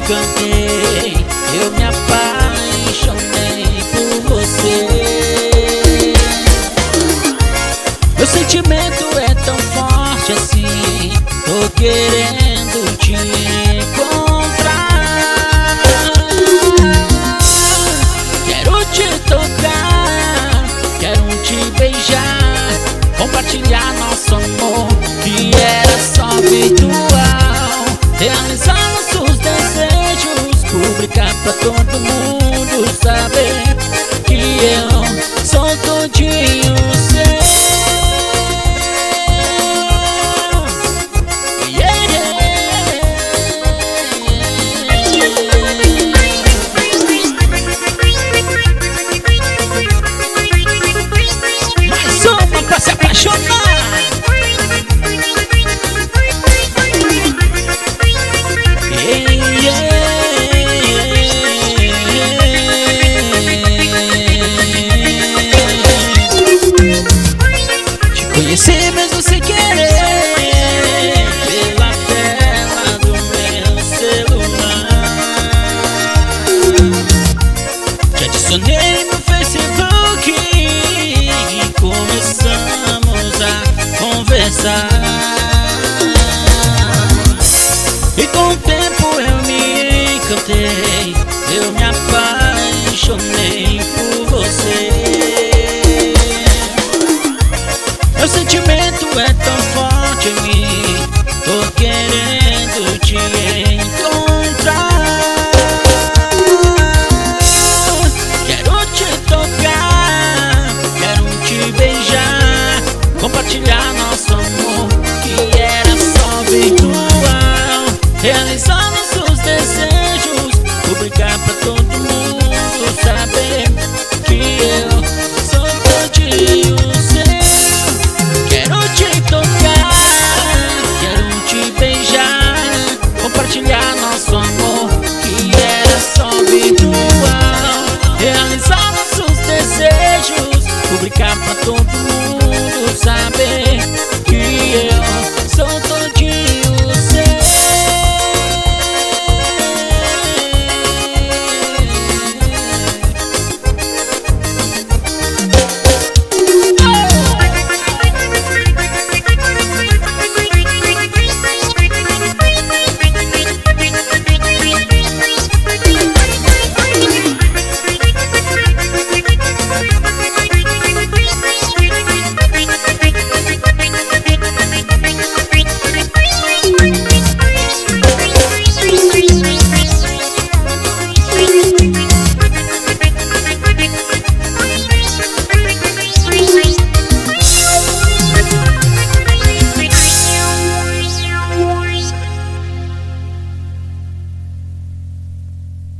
encantei, eu me apaixonei por você. Meu sentimento é tão forte assim, tô querendo te encontrar. Quero te tocar, quero te beijar, compartilhar nosso amor que era só virtual, realizar nossos desejos, publicar pra todo mundo saber que eu sou todinho seu. Mais uma pra se apaixonar. Conheci mesmo sem querer, pela tela do meu celular. Te adicionei no Facebook e começamos a conversar. E com o tempo eu me encantei,